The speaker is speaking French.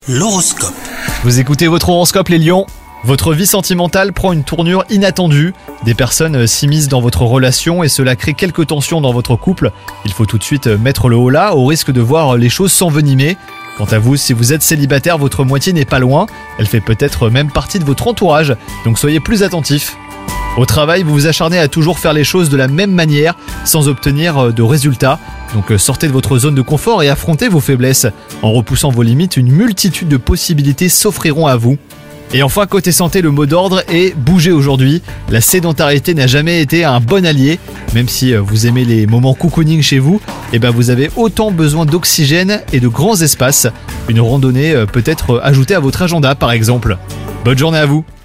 L'horoscope. Vous écoutez votre horoscope les lions. Votre vie sentimentale prend une tournure inattendue. Des personnes s'immiscent dans votre relation et cela crée quelques tensions dans votre couple. Il faut tout de suite mettre le haut là au risque de voir les choses s'envenimer. Quant à vous, si vous êtes célibataire, votre moitié n'est pas loin. Elle fait peut-être même partie de votre entourage, donc soyez plus attentifs. Au travail, vous vous acharnez à toujours faire les choses de la même manière, sans obtenir de résultats. Donc sortez de votre zone de confort et affrontez vos faiblesses. En repoussant vos limites, une multitude de possibilités s'offriront à vous. Et enfin, côté santé, le mot d'ordre est « bougez aujourd'hui ». La sédentarité n'a jamais été un bon allié. Même si vous aimez les moments cocooning chez vous, vous avez autant besoin d'oxygène et de grands espaces. Une randonnée peut être ajoutée à votre agenda par exemple. Bonne journée à vous.